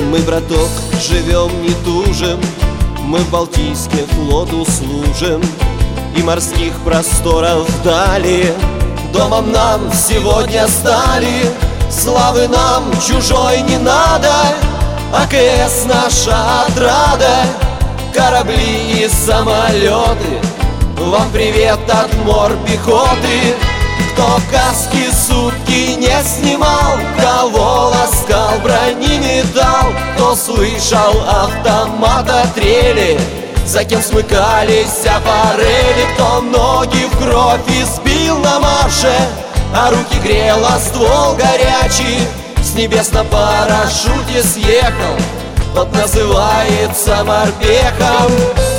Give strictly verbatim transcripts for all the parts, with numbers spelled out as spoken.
Мы, браток, живем, не тужим, мы в Балтийске флоту служим, и морских просторов вдали домом нам сегодня стали. Славы нам чужой не надо, АКС наша отрада. Корабли и самолеты, вам привет от морпехоты. Кто каски сутки не снимал, кого ласкал брони металл, кто слышал автомата трели, за кем смыкались аппарели, кто ноги в кровь избил на марше, а руки грел о ствол горячий, с небес на парашюте съехал, тот называется морпехом.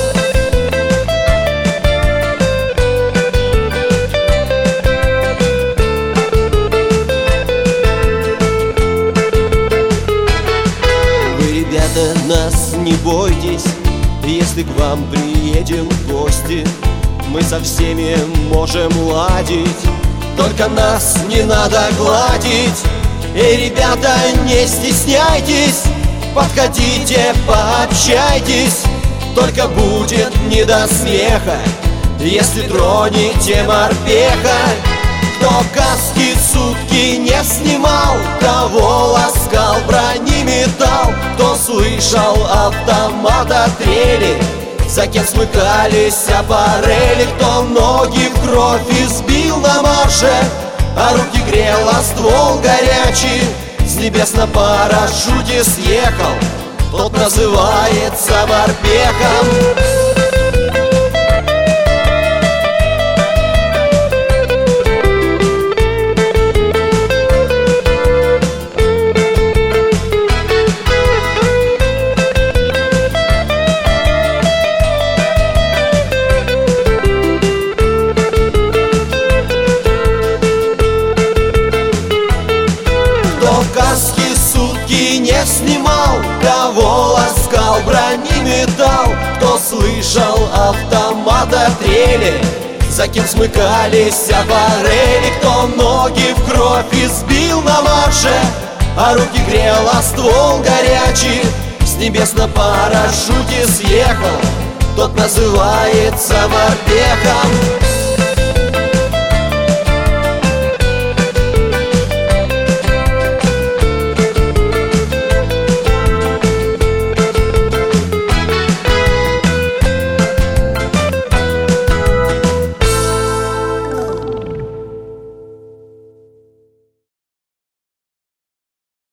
Вы, ребята, нас не бойтесь, если к вам приедем в гости, мы со всеми можем ладить, только нас не надо гладить. Эй, ребята, не стесняйтесь, подходите, пообщайтесь, только будет не до смеха, если тронете морпеха. Кто каски сутки не снимал, кого ласкал брони металл, кто слышал автомата трели, за кем смыкались аппарели, кто ноги в кровь избил на марше, а руки грел о ствол горячий, с небес на парашюте съехал, тот называется морпехом. Каски сутки не снимал, кого ласкал брони металл, кто слышал автомата трели, за кем смыкались аппарели, кто ноги в кровь избил на марше, а руки грел о ствол горячий, с небес на парашюте съехал, тот называется морпехом.